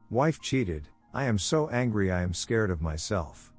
Wife cheated. I am so angry I am scared of myself.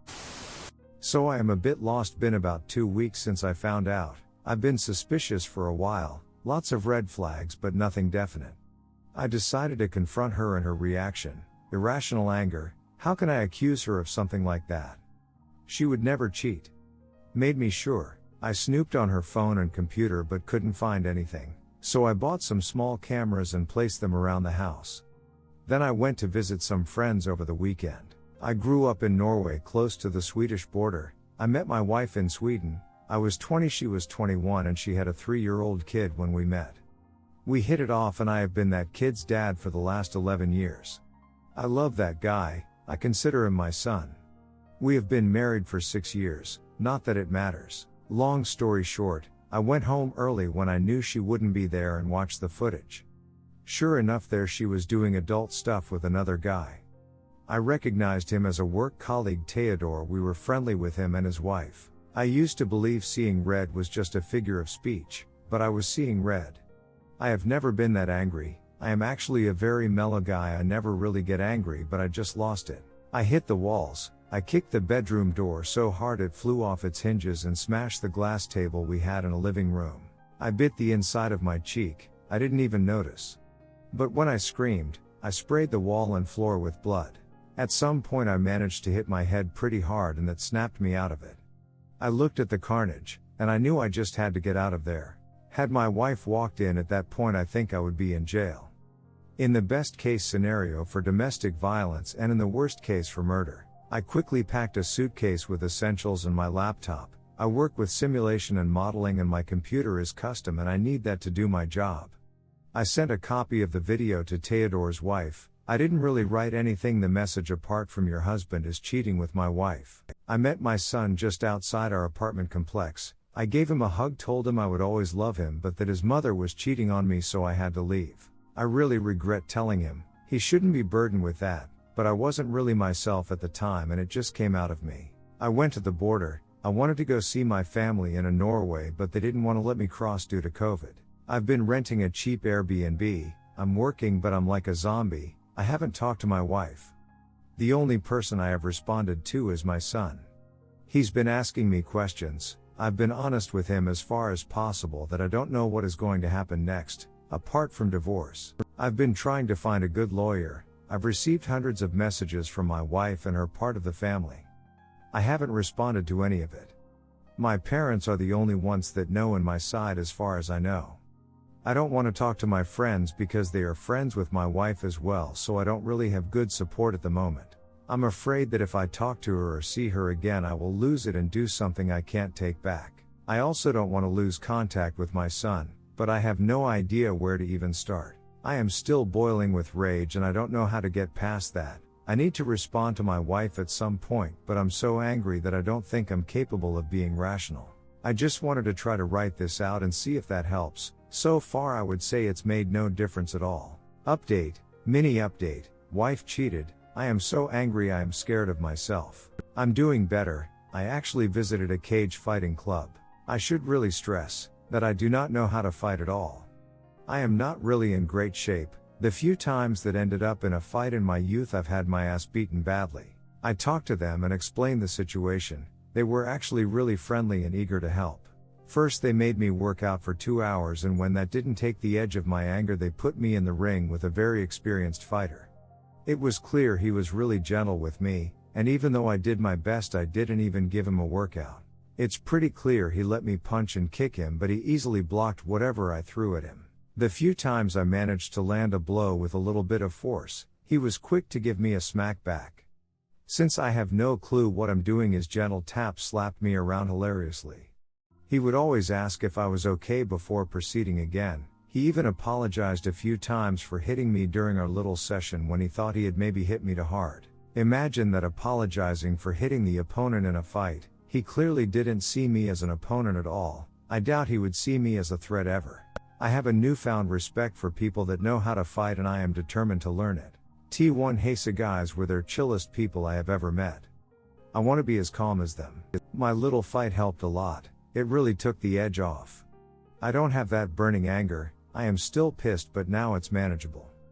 So I am a bit lost. Been about 2 weeks since I found out. I've been suspicious for a while, lots of red flags but nothing definite. I decided to confront her and her reaction. Irrational anger. How can I accuse her of something like that? She would never cheat. Made me sure. I snooped on her phone and computer but couldn't find anything, so I bought some small cameras and placed them around the house. Then I went to visit some friends over the weekend. I grew up in Norway close to the Swedish border. I met my wife in Sweden. I was 20, she was 21, and she had a 3-year-old kid when we met. We hit it off and I have been that kid's dad for the last 11 years. I love that guy, I consider him my son. We have been married for 6 years, not that it matters. Long story short, I went home early when I knew she wouldn't be there and watched the footage. Sure enough, there she was doing adult stuff with another guy. I recognized him as a work colleague, Theodore. We were friendly with him and his wife. I used to believe seeing red was just a figure of speech, but I was seeing red. I have never been that angry. I am actually a very mellow guy. I never really get angry, but I just lost it. I hit the walls. I kicked the bedroom door so hard it flew off its hinges and smashed the glass table we had in a living room. I bit the inside of my cheek. I didn't even notice. But when I screamed, I sprayed the wall and floor with blood. At some point I managed to hit my head pretty hard and that snapped me out of it. I looked at the carnage, and I knew I just had to get out of there. Had my wife walked in at that point, I think I would be in jail. In the best case scenario for domestic violence and in the worst case for murder. I quickly packed a suitcase with essentials and my laptop. I work with simulation and modeling and my computer is custom and I need that to do my job. I sent a copy of the video to Theodore's wife. I didn't really write anything. The message, apart from your husband is cheating with my wife. I met my son just outside our apartment complex. I gave him a hug, told him I would always love him but that his mother was cheating on me, so I had to leave. I really regret telling him. He shouldn't be burdened with that, but I wasn't really myself at the time and it just came out of me. I went to the border. I wanted to go see my family in Norway but they didn't want to let me cross due to COVID. I've been renting a cheap Airbnb. I'm working but I'm like a zombie. I haven't talked to my wife. The only person I have responded to is my son. He's been asking me questions. I've been honest with him as far as possible that I don't know what is going to happen next, apart from divorce. I've been trying to find a good lawyer. I've received hundreds of messages from my wife and her part of the family. I haven't responded to any of it. My parents are the only ones that know on my side as far as I know. I don't want to talk to my friends because they are friends with my wife as well, so I don't really have good support at the moment. I'm afraid that if I talk to her or see her again I will lose it and do something I can't take back. I also don't want to lose contact with my son, but I have no idea where to even start. I am still boiling with rage and I don't know how to get past that. I need to respond to my wife at some point, but I'm so angry that I don't think I'm capable of being rational. I just wanted to try to write this out and see if that helps. So far I would say it's made no difference at all. Update, mini update, wife cheated. I am so angry I am scared of myself. I'm doing better. I actually visited a cage fighting club. I should really stress that I do not know how to fight at all. I am not really in great shape. The few times that ended up in a fight in my youth I've had my ass beaten badly. I talked to them and explained the situation. They were actually really friendly and eager to help. First they made me work out for 2 hours, and when that didn't take the edge of my anger they put me in the ring with a very experienced fighter. It was clear he was really gentle with me, and even though I did my best I didn't even give him a workout. It's pretty clear he let me punch and kick him, but he easily blocked whatever I threw at him. The few times I managed to land a blow with a little bit of force, he was quick to give me a smack back. Since I have no clue what I'm doing, his gentle tap slapped me around hilariously. He would always ask if I was okay before proceeding again. He even apologized a few times for hitting me during our little session when he thought he had maybe hit me too hard. Imagine that, apologizing for hitting the opponent in a fight. He clearly didn't see me as an opponent at all. I doubt he would see me as a threat ever. I have a newfound respect for people that know how to fight and I am determined to learn it. T1 Hesa guys were their chillest people I have ever met. I want to be as calm as them. My little fight helped a lot. It really took the edge off. I don't have that burning anger. I am still pissed, but now it's manageable.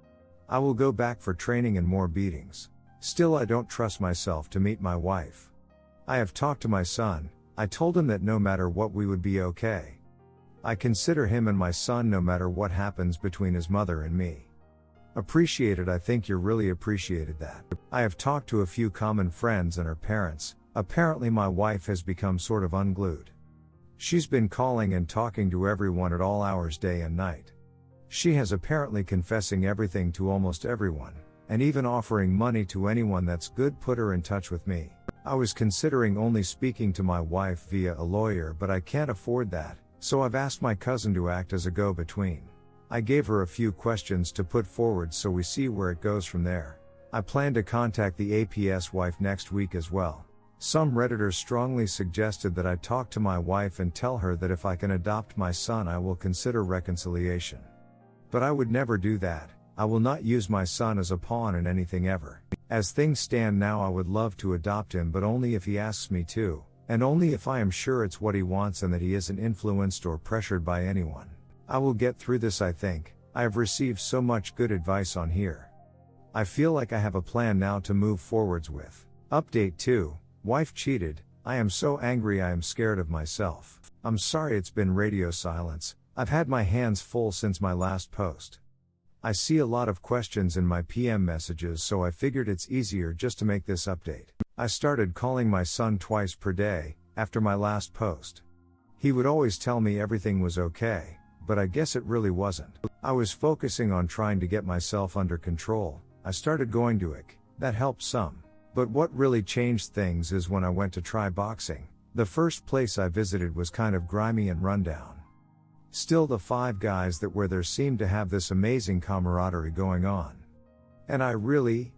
I will go back for training and more beatings. Still, I don't trust myself to meet my wife. I have talked to my son. I told him that no matter what we would be okay. I consider him and my son no matter what happens between his mother and me. Appreciated. I think you're really appreciated that. I have talked to a few common friends and her parents. Apparently my wife has become sort of unglued. She's been calling and talking to everyone at all hours day and night. She has apparently confessing everything to almost everyone, and even offering money to anyone that's good. Put her in touch with me. I was considering only speaking to my wife via a lawyer, but I can't afford that, so I've asked my cousin to act as a go-between. I gave her a few questions to put forward so we see where it goes from there. I plan to contact the APS wife next week as well. Some Redditors strongly suggested that I talk to my wife and tell her that if I can adopt my son I will consider reconciliation. But I would never do that. I will not use my son as a pawn in anything ever. As things stand now, I would love to adopt him, but only if he asks me to, and only if I am sure it's what he wants and that he isn't influenced or pressured by anyone. I will get through this, I think. I have received so much good advice on here. I feel like I have a plan now to move forwards with. Update 2. Wife cheated. I am so angry I am scared of myself. I'm sorry it's been radio silence. I've had my hands full since my last post. I see a lot of questions in my PM messages, so I figured it's easier just to make this update. I started calling my son twice per day, after my last post. He would always tell me everything was okay, but I guess it really wasn't. I was focusing on trying to get myself under control. I started going to IC. That helped some. But what really changed things is when I went to try boxing. The first place I visited was kind of grimy and rundown. Still, the 5 guys that were there seemed to have this amazing camaraderie going on. And I really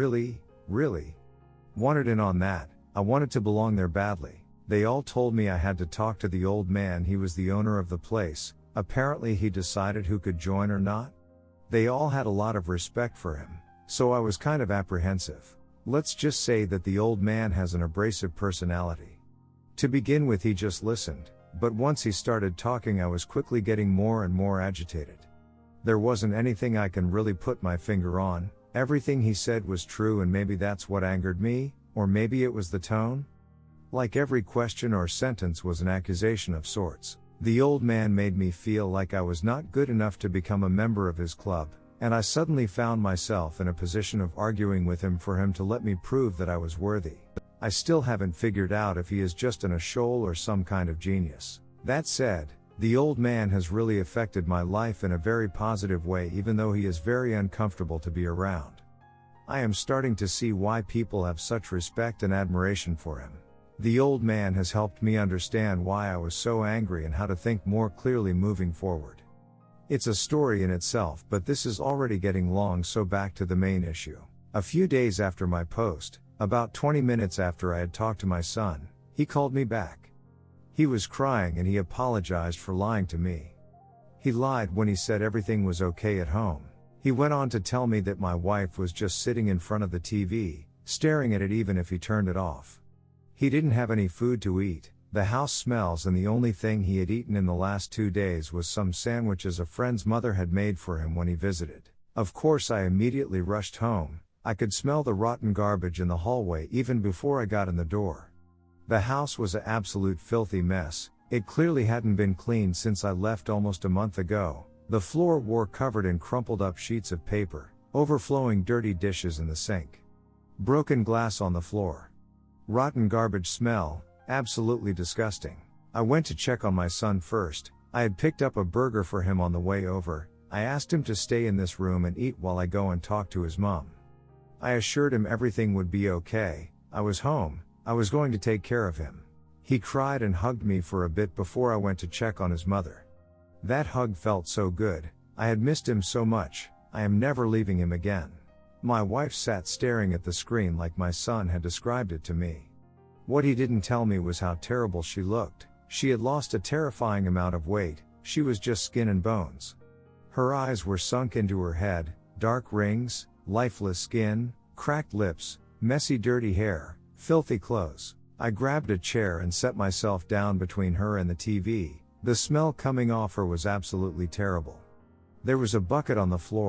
wanted in on that. I wanted to belong there badly. They all told me I had to talk to the old man. He was the owner of the place. Apparently he decided who could join or not. They all had a lot of respect for him, so I was kind of apprehensive. Let's just say that the old man has an abrasive personality. To begin with, he just listened. But once he started talking, I was quickly getting more and more agitated. There wasn't anything I can really put my finger on. Everything he said was true, and maybe that's what angered me, or maybe it was the tone. Like every question or sentence was an accusation of sorts. The old man made me feel like I was not good enough to become a member of his club, and I suddenly found myself in a position of arguing with him for him to let me prove that I was worthy. I still haven't figured out if he is just a shoal or some kind of genius. That said, the old man has really affected my life in a very positive way, even though he is very uncomfortable to be around. I am starting to see why people have such respect and admiration for him. The old man has helped me understand why I was so angry and how to think more clearly moving forward. It's a story in itself, but this is already getting long, so back to the main issue. A few days after my post, about 20 minutes after I had talked to my son, he called me back. He was crying and he apologized for lying to me. He lied when he said everything was okay at home. He went on to tell me that my wife was just sitting in front of the TV, staring at it even if he turned it off. He didn't have any food to eat, the house smells, and the only thing he had eaten in the last 2 days was some sandwiches a friend's mother had made for him when he visited. Of course, I immediately rushed home. I could smell the rotten garbage in the hallway even before I got in the door. The house was an absolute filthy mess. It clearly hadn't been cleaned since I left almost a month ago. The floor were covered in crumpled up sheets of paper, overflowing dirty dishes in the sink. Broken glass on the floor. Rotten garbage smell, absolutely disgusting. I went to check on my son first. I had picked up a burger for him on the way over. I asked him to stay in this room and eat while I go and talk to his mom. I assured him everything would be okay. I was home. I was going to take care of him. He cried and hugged me for a bit before I went to check on his mother. That hug felt so good. I had missed him so much. I am never leaving him again. My wife sat staring at the screen like my son had described it to me. What he didn't tell me was how terrible she looked. She had lost a terrifying amount of weight. She was just skin and bones. Her eyes were sunk into her head, dark rings, lifeless skin, cracked lips, messy dirty hair, filthy clothes. I grabbed a chair and set myself down between her and the TV. The smell coming off her was absolutely terrible. There was a bucket on the floor.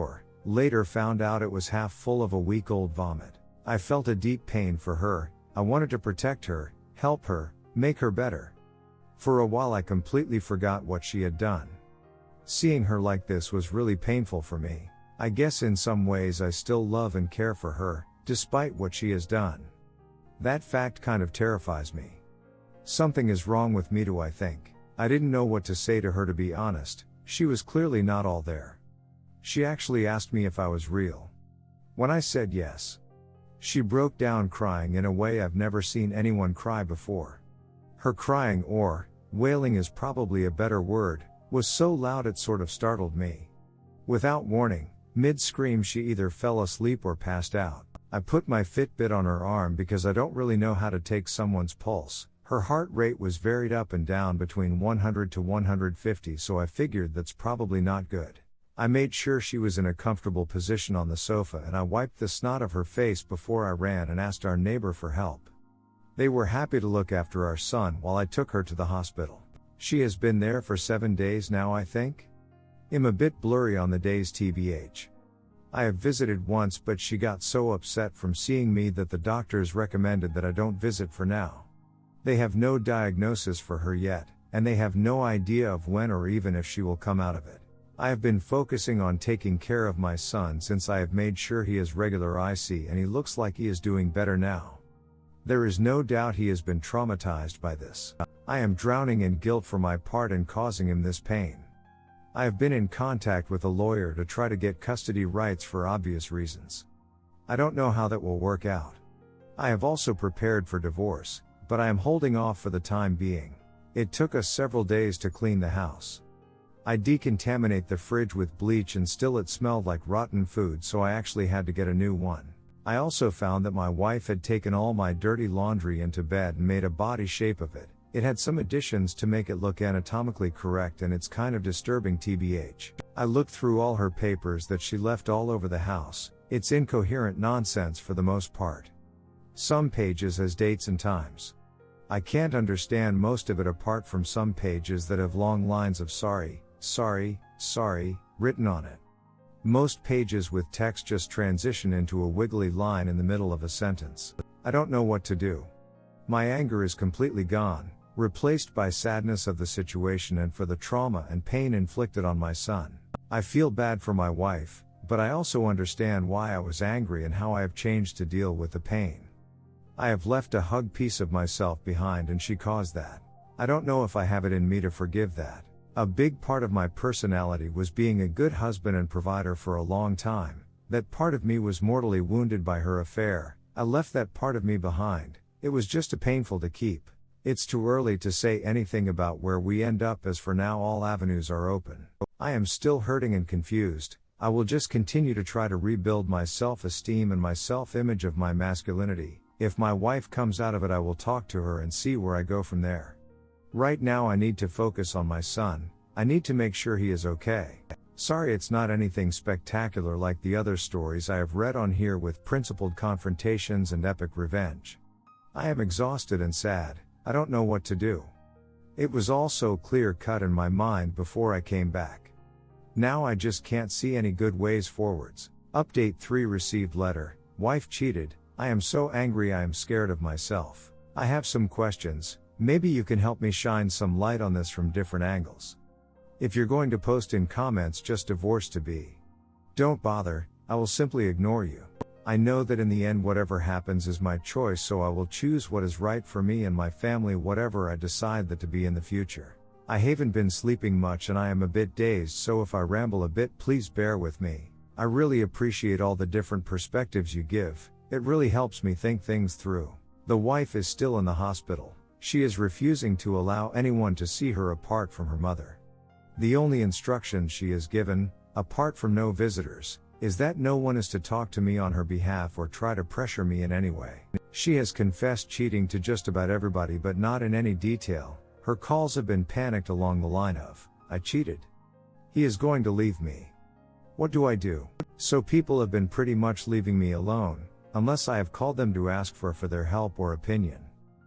Later found out it was half full of a week-old vomit. I felt a deep pain for her. I wanted to protect her, help her, make her better. For a while I completely forgot what she had done. Seeing her like this was really painful for me. I guess in some ways I still love and care for her, despite what she has done. That fact kind of terrifies me. Something is wrong with me, I think. I didn't know what to say to her, to be honest. She was clearly not all there. She actually asked me if I was real. When I said yes, she broke down crying in a way I've never seen anyone cry before. Her crying, or wailing is probably a better word, was so loud it sort of startled me. Without warning, mid-scream she either fell asleep or passed out. I put my Fitbit on her arm because I don't really know how to take someone's pulse. Her heart rate was varied up and down between 100 to 150, so I figured that's probably not good. I made sure she was in a comfortable position on the sofa and I wiped the snot of her face before I ran and asked our neighbor for help. They were happy to look after our son while I took her to the hospital. She has been there for 7 days now, I think. I'm a bit blurry on the days, tbh. I have visited once, but she got so upset from seeing me that the doctors recommended that I don't visit for now. They have no diagnosis for her yet, and they have no idea of when or even if she will come out of it. I have been focusing on taking care of my son since I have made sure he has regular IC, and he looks like he is doing better now. There is no doubt he has been traumatized by this. I am drowning in guilt for my part in causing him this pain. I have been in contact with a lawyer to try to get custody rights for obvious reasons. I don't know how that will work out. I have also prepared for divorce, but I am holding off for the time being. It took us several days to clean the house. I decontaminate the fridge with bleach and still it smelled like rotten food, so I actually had to get a new one. I also found that my wife had taken all my dirty laundry into bed and made a body shape of it. It had some additions to make it look anatomically correct, and it's kind of disturbing, tbh. I looked through all her papers that she left all over the house. It's incoherent nonsense for the most part. Some pages has dates and times. I can't understand most of it apart from some pages that have long lines of sorry, sorry, sorry, written on it. Most pages with text just transition into a wiggly line in the middle of a sentence. I don't know what to do. My anger is completely gone, replaced by sadness of the situation and for the trauma and pain inflicted on my son. I feel bad for my wife, but I also understand why I was angry and how I have changed to deal with the pain. I have left a hug piece of myself behind and she caused that. I don't know if I have it in me to forgive that. A big part of my personality was being a good husband and provider for a long time. That part of me was mortally wounded by her affair. I left that part of me behind. It was just too painful to keep. It's too early to say anything about where we end up, as for now all avenues are open. I am still hurting and confused. I will just continue to try to rebuild my self-esteem and my self-image of my masculinity. If my wife comes out of it, I will talk to her and see where I go from there. Right now I need to focus on my son. I need to make sure he is okay. Sorry it's not anything spectacular like the other stories I have read on here with principled confrontations and epic revenge. I am exhausted and sad. I don't know what to do. It was all so clear-cut in my mind before I came back. Now I just can't see any good ways forwards. Update 3 received letter. Wife cheated. I am so angry I am scared of myself. I have some questions. Maybe you can help me shine some light on this from different angles. If you're going to post in comments just divorce to be, don't bother, I will simply ignore you. I know that in the end whatever happens is my choice, so I will choose what is right for me and my family, whatever I decide that to be in the future. I haven't been sleeping much and I am a bit dazed, so if I ramble a bit please bear with me. I really appreciate all the different perspectives you give. It really helps me think things through. The wife is still in the hospital. She is refusing to allow anyone to see her apart from her mother. The only instructions she is given, apart from no visitors, is that no one is to talk to me on her behalf or try to pressure me in any way. She has confessed cheating to just about everybody, but not in any detail. Her calls have been panicked along the line of, I cheated. He is going to leave me. What do I do? So people have been pretty much leaving me alone, unless I have called them to ask for their help or opinion.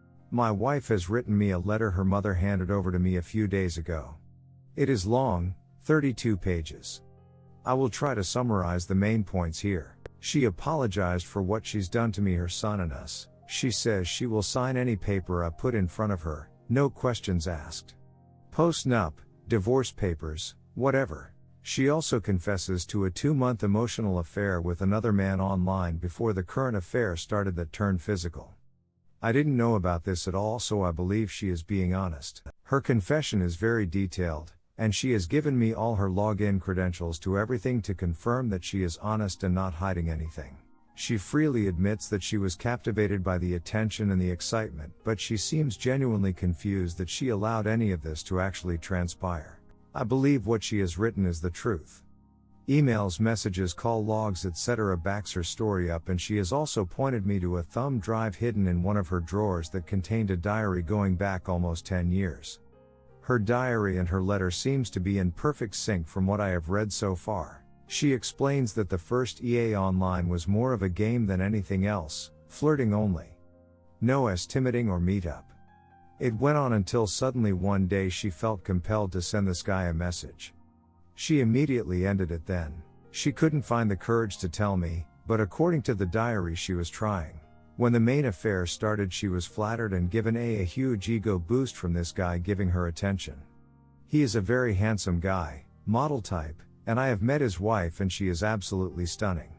My wife has written me a letter her mother handed over to me a few days ago. It is long, 32 pages. I will try to summarize the main points here. She apologized for what she's done to me, her son, and us. She says she will sign any paper I put in front of her, no questions asked. Post-nup, divorce papers, whatever. She also confesses to a 2-month emotional affair with another man online before the current affair started that turned physical. I didn't know about this at all, so I believe she is being honest. Her confession is very detailed, and she has given me all her login credentials to everything to confirm that she is honest and not hiding anything. She freely admits that she was captivated by the attention and the excitement, but she seems genuinely confused that she allowed any of this to actually transpire. I believe what she has written is the truth. Emails, messages, call logs, etc. backs her story up, and she has also pointed me to a thumb drive hidden in one of her drawers that contained a diary going back almost 10 years. Her diary and her letter seems to be in perfect sync from what I have read so far. She explains that the first EA Online was more of a game than anything else, flirting only. No estimating or meetup. It went on until suddenly one day she felt compelled to send this guy a message. She immediately ended it then. She couldn't find the courage to tell me, but according to the diary she was trying. When the main affair started, she was flattered and given a huge ego boost from this guy giving her attention. He is a very handsome guy, model type, and I have met his wife and she is absolutely stunning.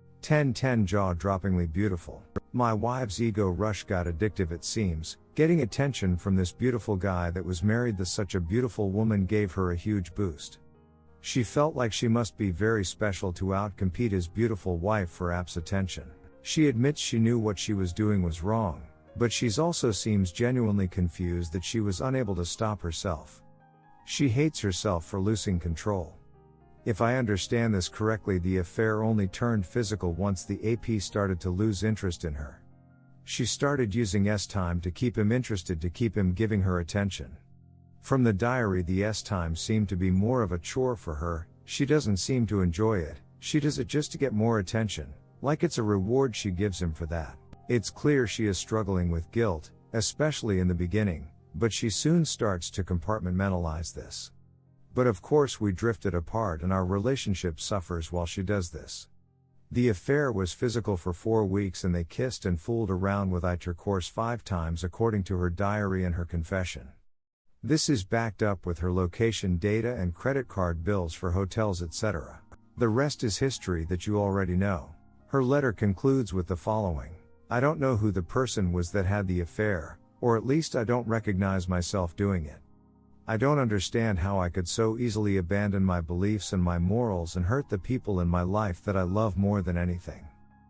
10/10 jaw-droppingly beautiful. My wife's ego rush got addictive, it seems. Getting attention from this beautiful guy that was married to such a beautiful woman gave her a huge boost. She felt like she must be very special to outcompete his beautiful wife for App's attention. She admits she knew what she was doing was wrong, but she's also seems genuinely confused that she was unable to stop herself. She hates herself for losing control. If I understand this correctly, the affair only turned physical once the AP started to lose interest in her. She started using S-time to keep him interested, to keep him giving her attention. From the diary, the S-time seemed to be more of a chore for her. She doesn't seem to enjoy it. She does it just to get more attention, like it's a reward she gives him for that. It's clear she is struggling with guilt, especially in the beginning, but she soon starts to compartmentalize this. But of course we drifted apart and our relationship suffers while she does this. The affair was physical for 4 weeks and they kissed and fooled around with intercourse 5 times according to her diary and her confession. This is backed up with her location data and credit card bills for hotels, etc. The rest is history that you already know. Her letter concludes with the following. I don't know who the person was that had the affair, or at least I don't recognize myself doing it. I don't understand how I could so easily abandon my beliefs and my morals and hurt the people in my life that I love more than anything.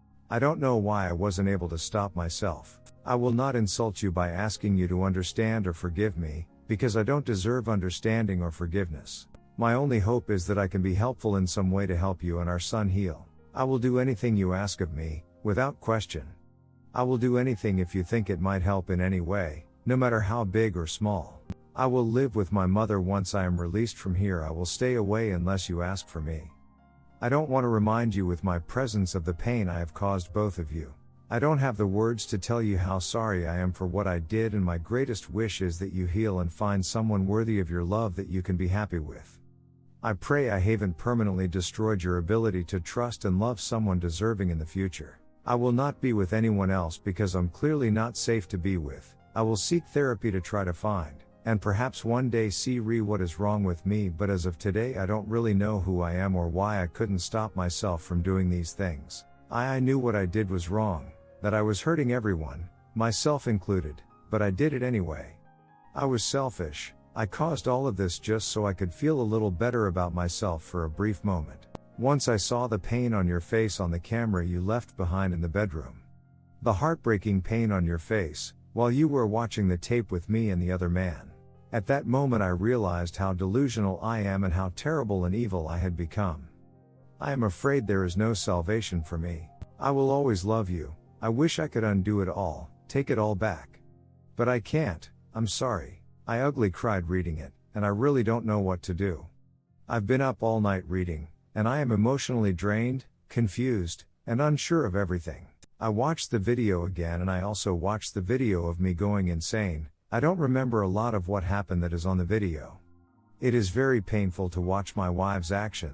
I don't know why I wasn't able to stop myself. I will not insult you by asking you to understand or forgive me, because I don't deserve understanding or forgiveness. My only hope is that I can be helpful in some way to help you and our son heal. I will do anything you ask of me, without question. I will do anything if you think it might help in any way, no matter how big or small. I will live with my mother once I am released from here. I will stay away unless you ask for me. I don't want to remind you with my presence of the pain I have caused both of you. I don't have the words to tell you how sorry I am for what I did, and my greatest wish is that you heal and find someone worthy of your love that you can be happy with. I pray I haven't permanently destroyed your ability to trust and love someone deserving in the future. I will not be with anyone else because I'm clearly not safe to be with. I will seek therapy to try to find, and perhaps one day see what is wrong with me, but as of today I don't really know who I am or why I couldn't stop myself from doing these things. I knew what I did was wrong, that I was hurting everyone, myself included, but I did it anyway. I was selfish. I caused all of this just so I could feel a little better about myself for a brief moment. Once I saw the pain on your face on the camera you left behind in the bedroom. The heartbreaking pain on your face, while you were watching the tape with me and the other man. At that moment I realized how delusional I am and how terrible and evil I had become. I am afraid there is no salvation for me. I will always love you. I wish I could undo it all, take it all back. But I can't. I'm sorry. I ugly cried reading it, and I really don't know what to do. I've been up all night reading, and I am emotionally drained, confused, and unsure of everything. I watched the video again and I also watched the video of me going insane. I don't remember a lot of what happened that is on the video. It is very painful to watch my wife's actions,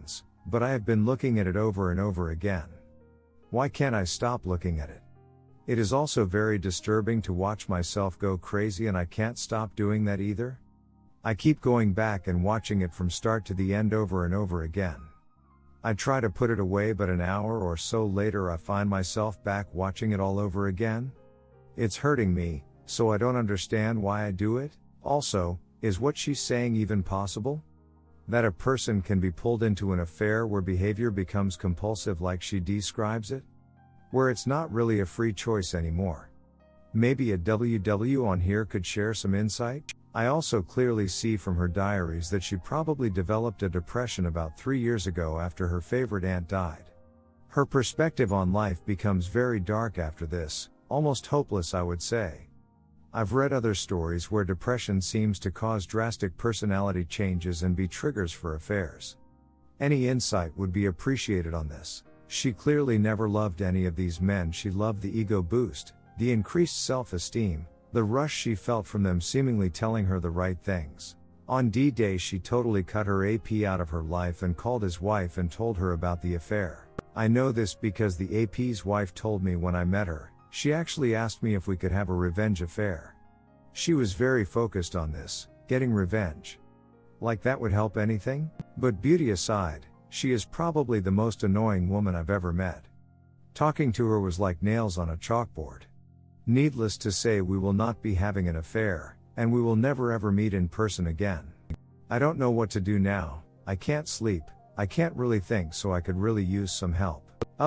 but I have been looking at it over and over again. Why can't I stop looking at it? It is also very disturbing to watch myself go crazy, and I can't stop doing that either. I keep going back and watching it from start to the end over and over again. I try to put it away, but an hour or so later I find myself back watching it all over again. It's hurting me, so I don't understand why I do it. Also, is what she's saying even possible? That a person can be pulled into an affair where behavior becomes compulsive like she describes it? Where it's not really a free choice anymore. Maybe a WW on here could share some insight? I also clearly see from her diaries that she probably developed a depression about 3 years ago after her favorite aunt died. Her perspective on life becomes very dark after this, almost hopeless, I would say. I've read other stories where depression seems to cause drastic personality changes and be triggers for affairs. Any insight would be appreciated on this. She clearly never loved any of these men. She loved the ego boost, the increased self-esteem, the rush she felt from them seemingly telling her the right things. On D-Day she totally cut her AP out of her life and called his wife and told her about the affair. I know this because the AP's wife told me when I met her. She actually asked me if we could have a revenge affair. She was very focused on this, getting revenge. Like that would help anything? But beauty aside, she is probably the most annoying woman I've ever met. Talking to her was like nails on a chalkboard. Needless to say, we will not be having an affair, and we will never ever meet in person again. I don't know what to do now. I can't sleep, I can't really think, so I could really use some help.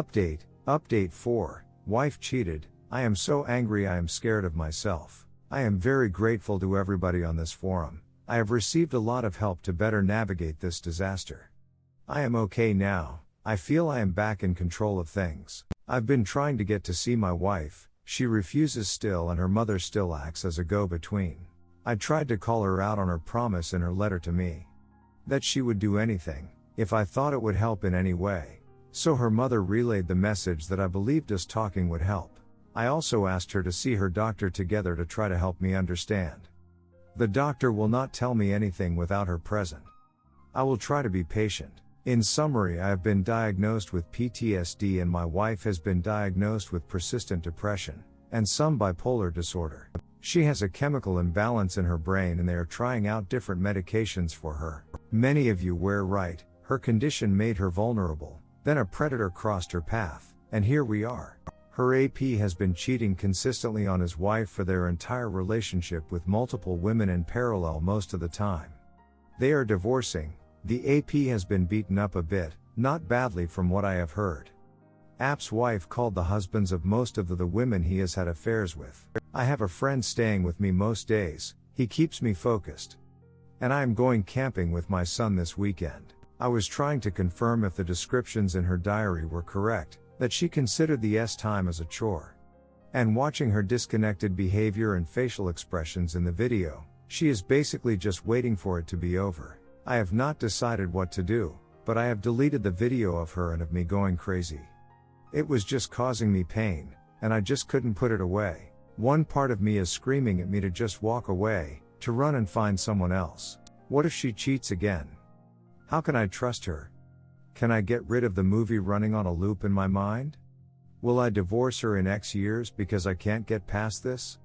Update 4, wife cheated. I am so angry, I am scared of myself. I am very grateful to everybody on this forum. I have received a lot of help to better navigate this disaster. I am okay now. I feel I am back in control of things. I've been trying to get to see my wife. She refuses still, and her mother still acts as a go-between. I tried to call her out on her promise in her letter to me. That she would do anything, if I thought it would help in any way. So her mother relayed the message that I believed us talking would help. I also asked her to see her doctor together to try to help me understand. The doctor will not tell me anything without her present. I will try to be patient. In summary, I have been diagnosed with PTSD and my wife has been diagnosed with persistent depression, and some bipolar disorder. She has a chemical imbalance in her brain and they are trying out different medications for her. Many of you were right, her condition made her vulnerable, then a predator crossed her path, and here we are. Her AP has been cheating consistently on his wife for their entire relationship with multiple women in parallel most of the time. They are divorcing. The AP has been beaten up a bit, not badly from what I have heard. AP's wife called the husbands of most of the women he has had affairs with. I have a friend staying with me most days, he keeps me focused. And I am going camping with my son this weekend. I was trying to confirm if the descriptions in her diary were correct, that she considered the time as a chore. And watching her disconnected behavior and facial expressions in the video, she is basically just waiting for it to be over. I have not decided what to do, but I have deleted the video of her and of me going crazy. It was just causing me pain, and I just couldn't put it away. One part of me is screaming at me to just walk away, to run and find someone else. What if she cheats again? How can I trust her? Can I get rid of the movie running on a loop in my mind? Will I divorce her in X years because I can't get past this?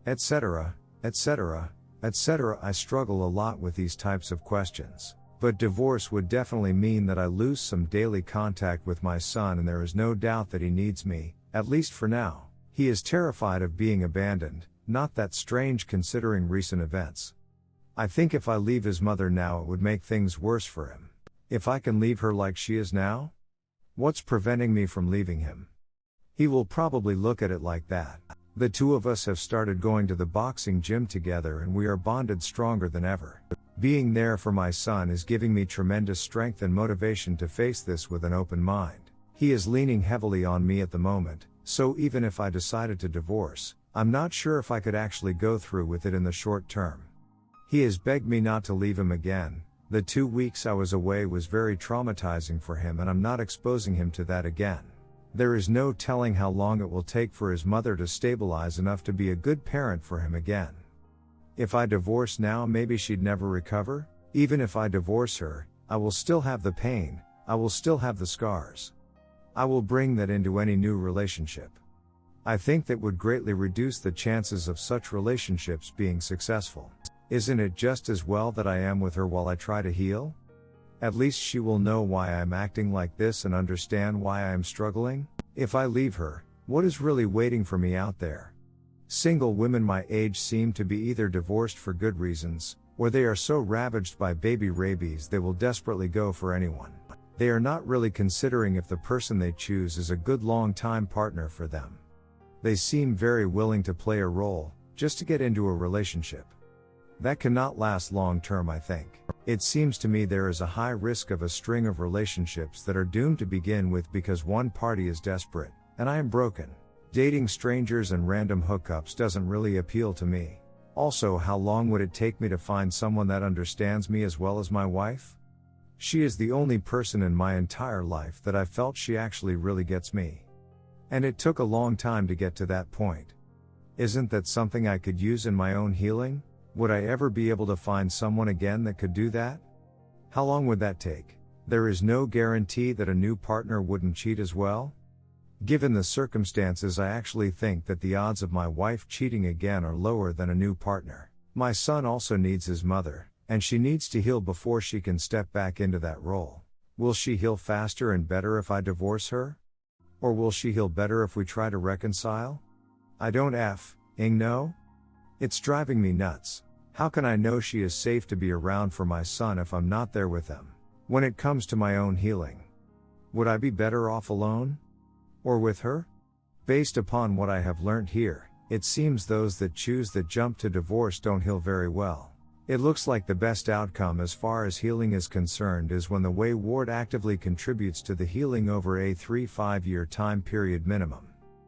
Etc., etc., etc. I struggle a lot with these types of questions. But divorce would definitely mean that I lose some daily contact with my son, and there is no doubt that he needs me, at least for now. He is terrified of being abandoned, not that strange considering recent events. I think if I leave his mother now it would make things worse for him. If I can leave her like she is now? What's preventing me from leaving him? He will probably look at it like that. The two of us have started going to the boxing gym together and we are bonded stronger than ever. Being there for my son is giving me tremendous strength and motivation to face this with an open mind. He is leaning heavily on me at the moment, so even if I decided to divorce, I'm not sure if I could actually go through with it in the short term. He has begged me not to leave him again. The 2 weeks I was away was very traumatizing for him and I'm not exposing him to that again. There is no telling how long it will take for his mother to stabilize enough to be a good parent for him again. If I divorce now, maybe she'd never recover. Even if I divorce her, I will still have the pain. I will still have the scars. I will bring that into any new relationship. I think that would greatly reduce the chances of such relationships being successful. Isn't it just as well that I am with her while I try to heal? At least she will know why I'm acting like this and understand why I am struggling. If I leave her, what is really waiting for me out there? Single women my age seem to be either divorced for good reasons, or they are so ravaged by baby rabies they will desperately go for anyone. They are not really considering if the person they choose is a good long-time partner for them. They seem very willing to play a role, just to get into a relationship. That cannot last long term, I think. It seems to me there is a high risk of a string of relationships that are doomed to begin with because one party is desperate, and I am broken. Dating strangers and random hookups doesn't really appeal to me. Also, how long would it take me to find someone that understands me as well as my wife? She is the only person in my entire life that I felt she actually really gets me. And it took a long time to get to that point. Isn't that something I could use in my own healing? Would I ever be able to find someone again that could do that? How long would that take? There is no guarantee that a new partner wouldn't cheat as well. Given the circumstances, I actually think that the odds of my wife cheating again are lower than a new partner. My son also needs his mother, and she needs to heal before she can step back into that role. Will she heal faster and better if I divorce her? Or will she heal better if we try to reconcile? I don't know. It's driving me nuts. How can I know she is safe to be around for my son if I'm not there with them? When it comes to my own healing, would I be better off alone? Or with her? Based upon what I have learned here, it seems those that choose that jump to divorce don't heal very well. It looks like the best outcome as far as healing is concerned is when the way ward actively contributes to the healing over a 3-5 year time period minimum.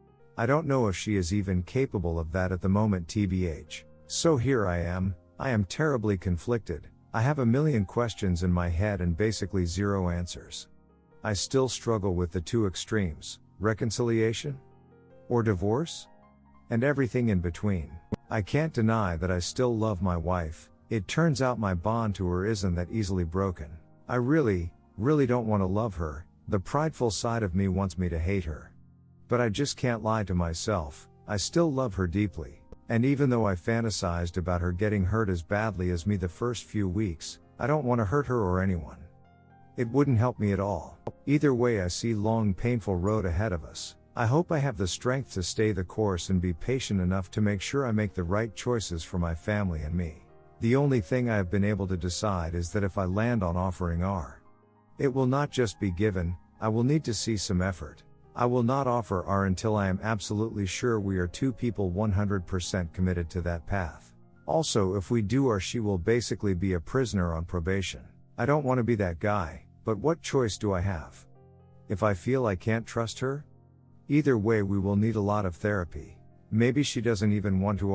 I don't know if she is even capable of that at the moment, tbh. So here I am terribly conflicted. I have a million questions in my head and basically zero answers. I still struggle with the two extremes, reconciliation or divorce, and everything in between. I can't deny that I still love my wife. It turns out my bond to her isn't that easily broken. I really don't want to love her. The prideful side of me wants me to hate her. But I just can't lie to myself. I still love her deeply. And even though I fantasized about her getting hurt as badly as me the first few weeks, I don't want to hurt her or anyone. It wouldn't help me at all. Either way, I see long, painful road ahead of us. I hope I have the strength to stay the course and be patient enough to make sure I make the right choices for my family and me. The only thing I have been able to decide is that if I land on offering it will not just be given, I will need to see some effort. I will not offer until I am absolutely sure we are two people 100% committed to that path. Also, if we do, she will basically be a prisoner on probation. I don't want to be that guy, but what choice do I have? If I feel I can't trust her? Either way, we will need a lot of therapy. Maybe she doesn't even want to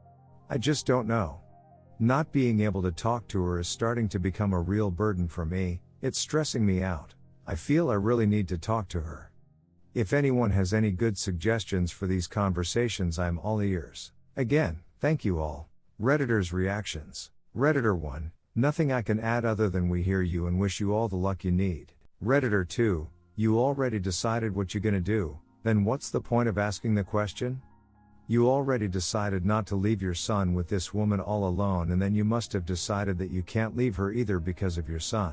I just don't know. Not being able to talk to her is starting to become a real burden for me. It's stressing me out. I feel I really need to talk to her. If anyone has any good suggestions for these conversations, I'm all ears. Again, thank you all. Redditors' reactions. Redditor 1, nothing I can add other than we hear you and wish you all the luck you need. Redditor 2, you already decided what you're gonna do, then what's the point of asking the question? You already decided not to leave your son with this woman all alone, and then you must have decided that you can't leave her either because of your son.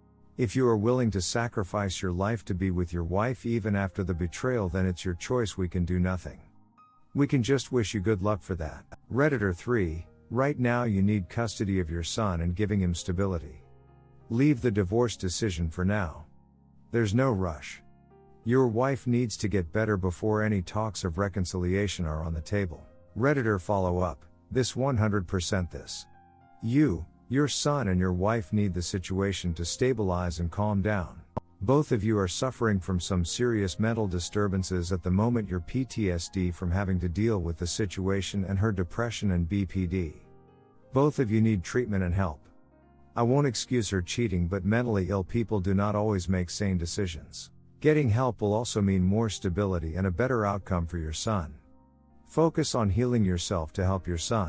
If you are willing to sacrifice your life to be with your wife even after the betrayal, then it's your choice. We can do nothing. We can just wish you good luck for that. Redditor 3, right now you need custody of your son and giving him stability. Leave the divorce decision for now. There's no rush. Your wife needs to get better before any talks of reconciliation are on the table. Redditor follow up, this 100% this. You, your son and your wife need the situation to stabilize and calm down. Both of you are suffering from some serious mental disturbances at the moment, your PTSD from having to deal with the situation and her depression and BPD. Both of you need treatment and help. I won't excuse her cheating, but mentally ill people do not always make sane decisions. Getting help will also mean more stability and a better outcome for your son. Focus on healing yourself to help your son.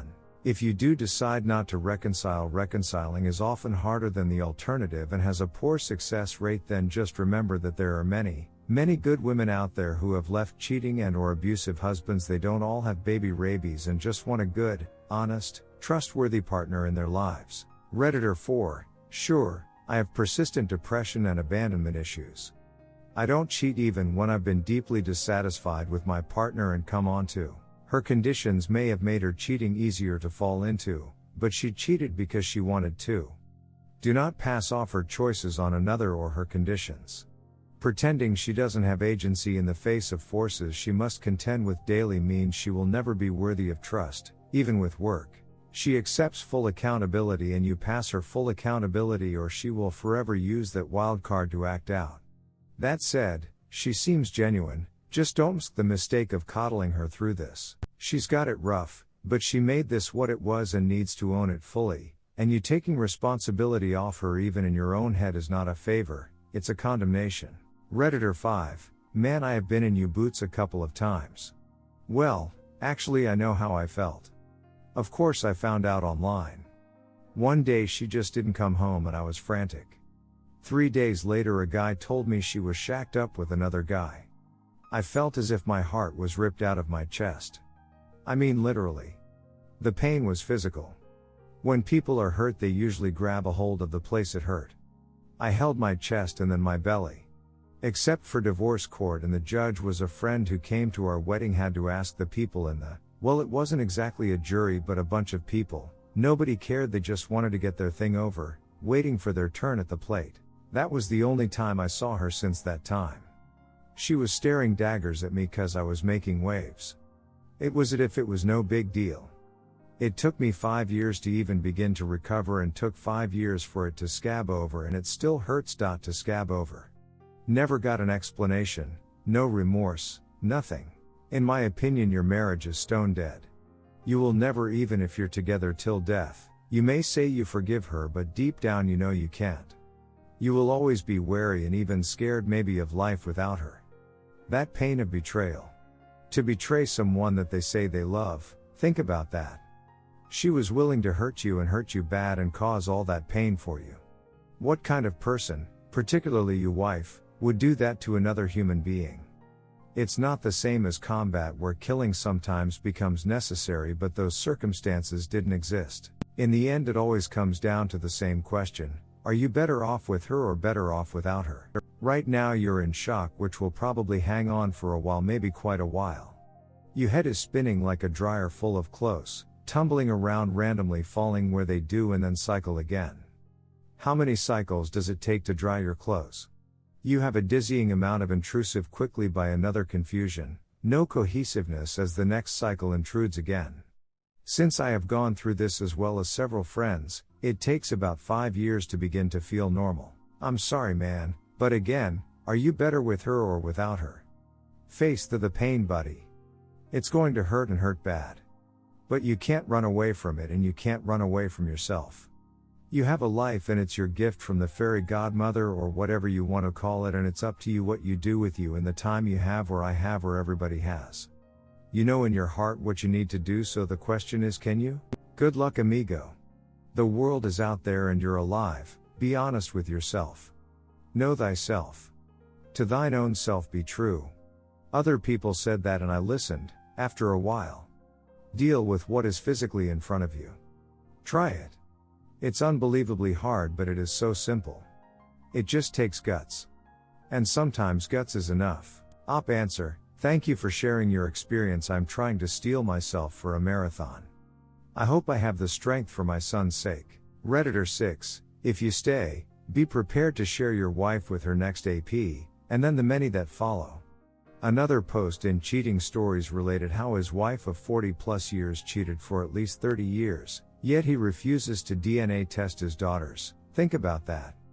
If you do decide not to reconcile, reconciling is often harder than the alternative and has a poor success rate. Then just remember that there are many, many good women out there who have left cheating and or abusive husbands. They don't all have baby rabies and just want a good, honest, trustworthy partner in their lives. Redditor 4, sure, I have persistent depression and abandonment issues. I don't cheat even when I've been deeply dissatisfied with my partner and come on to. Her conditions may have made her cheating easier to fall into, but she cheated because she wanted to. Do not pass off her choices on another or her conditions. Pretending she doesn't have agency in the face of forces she must contend with daily means she will never be worthy of trust, even with work. She accepts full accountability and you pass her full accountability, or she will forever use that wild card to act out. That said, she seems genuine. Just don't make the mistake of coddling her through this. She's got it rough, but she made this what it was and needs to own it fully, and you taking responsibility off her even in your own head is not a favor, it's a condemnation. Redditor 5, man, I have been in your boots a couple of times. Well, actually I know how I felt. Of course I found out online. One day she just didn't come home and I was frantic. 3 days later a guy told me she was shacked up with another guy. I felt as if my heart was ripped out of my chest. I mean literally. The pain was physical. When people are hurt they usually grab a hold of the place it hurt. I held my chest and then my belly. Except for divorce court and the judge was a friend who came to our wedding, had to ask the people in the, well, it wasn't exactly a jury but a bunch of people. Nobody cared, they just wanted to get their thing over, waiting for their turn at the plate. That was the only time I saw her since that time. She was staring daggers at me cause I was making waves. It was as if it was no big deal. It took me 5 years to even begin to recover and took 5 years for it to scab over, and it still hurts to scab over. Never got an explanation, no remorse, nothing. In my opinion your marriage is stone dead. You will never, even if you're together till death, you may say you forgive her but deep down you know you can't. You will always be wary and even scared maybe of life without her. That pain of betrayal. To betray someone that they say they love, think about that. She was willing to hurt you and hurt you bad and cause all that pain for you. What kind of person, particularly your wife, would do that to another human being? It's not the same as combat where killing sometimes becomes necessary, but those circumstances didn't exist. In the end it always comes down to the same question. Are you better off with her or better off without her? Right now you're in shock, which will probably hang on for a while, maybe quite a while. Your head is spinning like a dryer full of clothes, tumbling around randomly, falling where they do and then cycle again. How many cycles does it take to dry your clothes? You have a dizzying amount of intrusive quickly by another confusion, no cohesiveness as the next cycle intrudes again. Since I have gone through this as well as several friends, it takes about 5 years to begin to feel normal. I'm sorry man, but again, are you better with her or without her? Face the pain, buddy. It's going to hurt and hurt bad. But you can't run away from it, and you can't run away from yourself. You have a life and it's your gift from the fairy godmother or whatever you want to call it, and it's up to you what you do with you and the time you have, or I have, or everybody has. You know in your heart what you need to do, so the question is, can you? Good luck, amigo. The world is out there and you're alive. Be honest with yourself. Know thyself. To thine own self be true. Other people said that and I listened. After a while, deal with what is physically in front of you. Try it. It's unbelievably hard, but it is so simple. It just takes guts. And sometimes guts is enough. Answer, thank you for sharing your experience. I'm trying to steel myself for a marathon. I hope I have the strength for my son's sake. Redditor 6, if you stay, be prepared to share your wife with her next AP, and then the many that follow. Another post in Cheating Stories related how his wife of 40 plus years cheated for at least 30 years, yet he refuses to DNA test his daughters. Think about that.